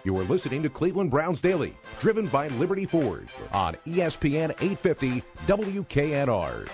You are listening to Cleveland Browns Daily, driven by Liberty Ford on ESPN 850 WKNR.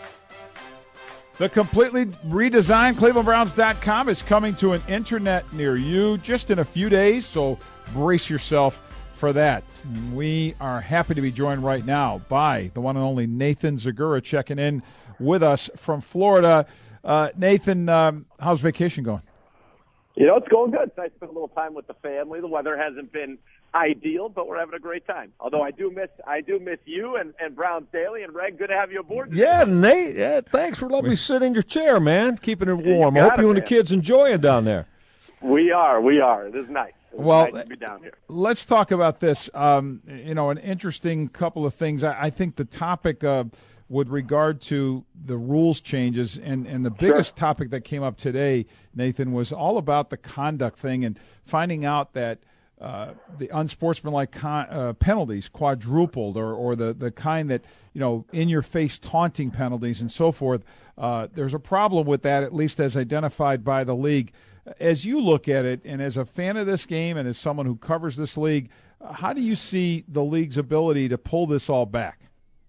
The completely redesigned ClevelandBrowns.com is coming to an internet near you just in a few days, so brace yourself for that. We are happy to be joined right now by the one and only Nathan Zegura checking in with us from Florida. Nathan, how's vacation going? You know, it's going good. It's nice to spend a little time with the family. The weather hasn't been ideal, but we're having a great time. Although I do miss you and Browns Daily. And Reg, good to have you aboard today. Yeah, Nate. Yeah, thanks for letting me sit in your chair, man. Keeping it warm. I hope you and the kids enjoy it down there. We are. It is nice. Nice to be down here. Let's talk about this. An interesting couple of things. I think the topic with regard to the rules changes and the biggest topic that came up today, Nathan, was all about the conduct thing and finding out that the unsportsmanlike penalties quadrupled or the kind that, in-your-face taunting penalties and so forth. There's a problem with that, at least as identified by the league. As you look at it, and as a fan of this game and as someone who covers this league, how do you see the league's ability to pull this all back?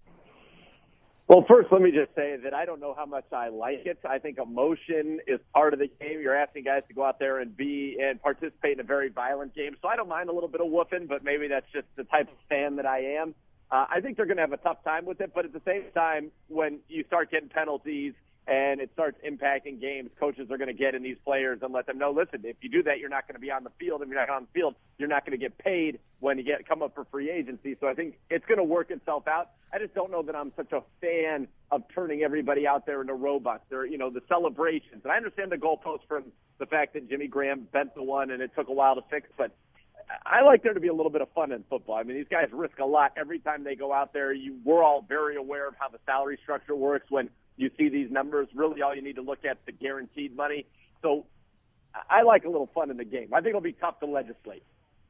Well, first, let me just say that I don't know how much I like it. I think emotion is part of the game. You're asking guys to go out there and participate in a very violent game. So I don't mind a little bit of whooping, but maybe that's just the type of fan that I am. I think they're going to have a tough time with it. But at the same time, when you start getting penalties and it starts impacting games, coaches are going to get in these players and let them know, listen, if you do that, you're not going to be on the field. If you're not on the field, you're not going to get paid when you come up for free agency. So I think it's going to work itself out. I just don't know that I'm such a fan of turning everybody out there into robots. Or, the celebrations. And I understand the goalpost from the fact that Jimmy Graham bent the one and it took a while to fix, but I like there to be a little bit of fun in football. I mean, these guys risk a lot every time they go out there. We're all very aware of how the salary structure works when you see these numbers. Really, all you need to look at is the guaranteed money. So I like a little fun in the game. I think it'll be tough to legislate.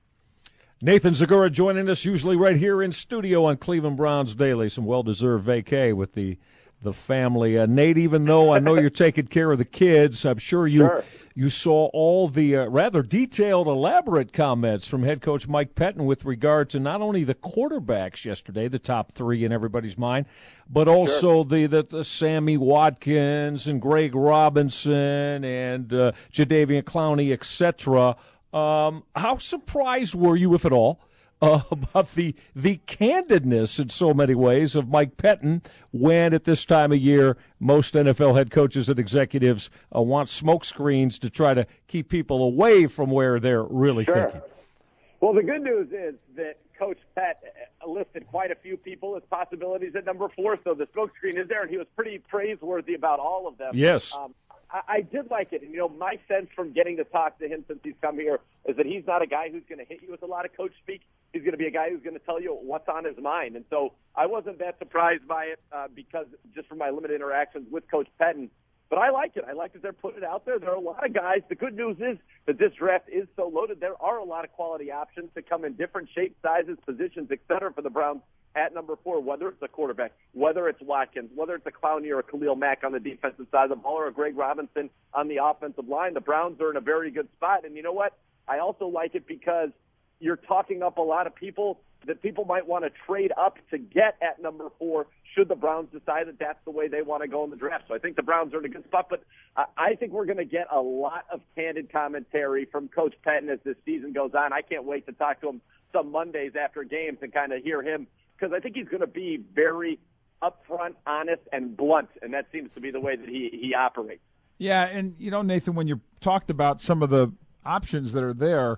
Nathan Zegura joining us, usually right here in studio on Cleveland Browns Daily. Some well-deserved vacay with the family. Nate, even though I know you're taking care of the kids, I'm sure you saw all the rather detailed, elaborate comments from head coach Mike Pettine with regard to not only the quarterbacks yesterday, the top three in everybody's mind, but also the Sammy Watkins and Greg Robinson and Jadeveon Clowney, etc. How surprised were you, if at all, about the candidness in so many ways of Mike Pettine when at this time of year most NFL head coaches and executives want smoke screens to try to keep people away from where they're really thinking? Well, the good news is that Coach Pett listed quite a few people as possibilities at number 4, so the smoke screen is there, and he was pretty praiseworthy about all of them. Yes. I did like it. And, my sense from getting to talk to him since he's come here is that he's not a guy who's going to hit you with a lot of coach speak. He's going to be a guy who's going to tell you what's on his mind. And so I wasn't that surprised by it because just from my limited interactions with Coach Pettine. But I like it. I like that they're putting it out there. There are a lot of guys. The good news is that this draft is so loaded. There are a lot of quality options to come in different shapes, sizes, positions, et cetera, for the Browns at number 4, whether it's a quarterback, whether it's Watkins, whether it's a Clowney or a Khalil Mack on the defensive side of the ball or a Greg Robinson on the offensive line. The Browns are in a very good spot. And you know what? I also like it because you're talking up a lot of people that people might want to trade up to get at number 4 should the Browns decide that that's the way they want to go in the draft. So I think the Browns are in a good spot, but I think we're going to get a lot of candid commentary from Coach Pettine as this season goes on. I can't wait to talk to him some Mondays after games and kind of hear him, because I think he's going to be very upfront, honest, and blunt, and that seems to be the way that he operates. Yeah, and, Nathan, when you talked about some of the options that are there,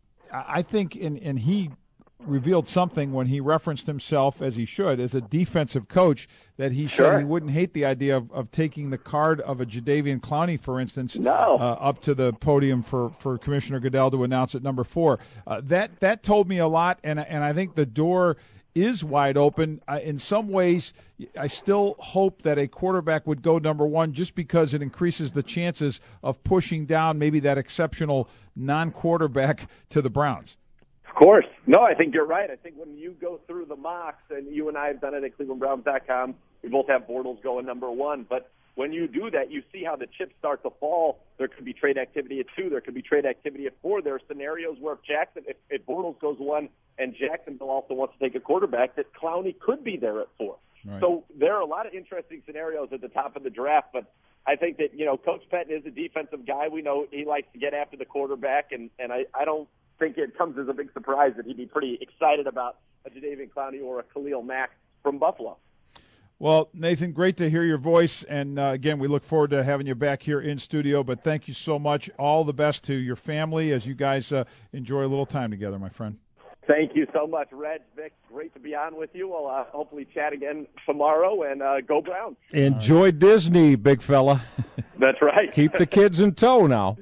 I think, and he revealed something when he referenced himself, as he should, as a defensive coach, that he said he wouldn't hate the idea of taking the card of a Jadeveon Clowney, for instance, up to the podium for Commissioner Goodell to announce at number 4. That told me a lot, and I think the door is wide open. In some ways, I still hope that a quarterback would go number 1 just because it increases the chances of pushing down maybe that exceptional non-quarterback to the Browns. Of course. No, I think you're right. I think when you go through the mocks, and you and I have done it at ClevelandBrowns.com, we both have Bortles going number 1. But when you do that, you see how the chips start to fall. There could be trade activity at 2. There could be trade activity at 4. There are scenarios where if Bortles goes 1 and Jacksonville also wants to take a quarterback, that Clowney could be there at 4. Right. So there are a lot of interesting scenarios at the top of the draft, but I think that, Coach Pettine is a defensive guy. We know he likes to get after the quarterback, and I don't think it comes as a big surprise that he'd be pretty excited about a Jadeveon Clowney or a Khalil Mack from Buffalo. Well, Nathan, great to hear your voice, and again, we look forward to having you back here in studio, but thank you so much. All the best to your family as you guys enjoy a little time together, my friend. Thank you so much, Reg, Vic. Great to be on with you. We'll hopefully chat again tomorrow, and go Browns. Enjoy Disney, big fella. That's right. Keep the kids in tow now.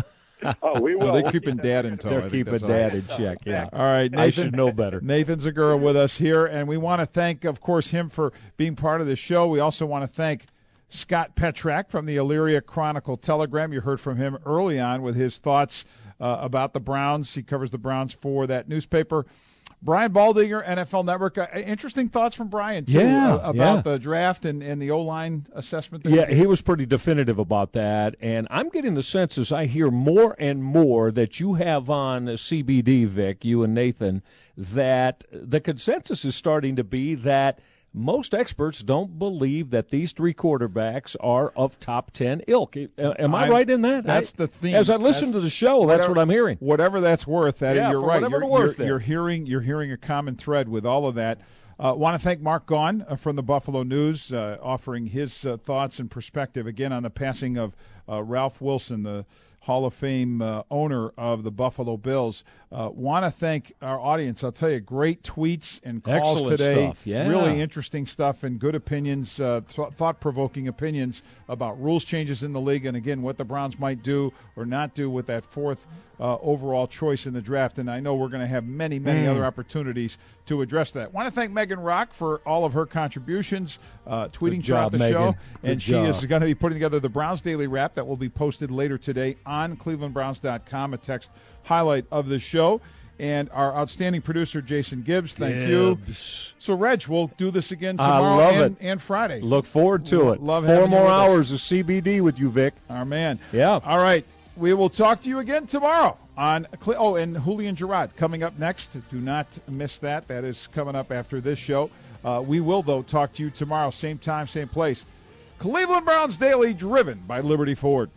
Oh, we will. They're keeping Dad in tow. They're keeping Dad in check, yeah. All right, Nathan, I should know better. Nathan Zegura with us here, and we want to thank, of course, him for being part of the show. We also want to thank Scott Petrak from the Elyria Chronicle-Telegram. You heard from him early on with his thoughts about the Browns. He covers the Browns for that newspaper. Brian Baldinger, NFL Network. Interesting thoughts from Brian, too, about the draft and the O-line assessment. He was pretty definitive about that, and I'm getting the sense as I hear more and more that you have on CBD, Vic, you and Nathan, that the consensus is starting to be that most experts don't believe that these 3 quarterbacks are of top 10 ilk. Am I right in that? That's the theme. As I listen to the show, that's what I'm hearing. Whatever that's worth, you're right. You're hearing a common thread with all of that. Want to thank Mark Gaughan from the Buffalo News, offering his thoughts and perspective again on the passing of Ralph Wilson, the Hall of Fame owner of the Buffalo Bills. Want to thank our audience. I'll tell you, great tweets and calls Excellent today. Stuff. Yeah. Really interesting stuff and good opinions, thought-provoking opinions about rules changes in the league and, again, what the Browns might do or not do with that 4th overall choice in the draft. And I know we're going to have many, many other opportunities to address that. Want to thank Megan Rock for all of her contributions, tweeting throughout the show. And she is going to be putting together the Browns Daily Wrap that will be posted later today on clevelandbrowns.com, a text highlight of the show. And our outstanding producer, Jason Gibbs, thank you. So, Reg, we'll do this again tomorrow and Friday. Look forward to it. Love 4 more hours of CBD with you, Vic. Our man. Yeah. All right. We will talk to you again tomorrow on and Julian Gerard coming up next. Do not miss that. That is coming up after this show. We will, though, talk to you tomorrow, same time, same place. Cleveland Browns Daily, driven by Liberty Ford.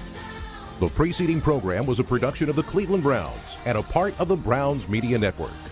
The preceding program was a production of the Cleveland Browns and a part of the Browns Media Network.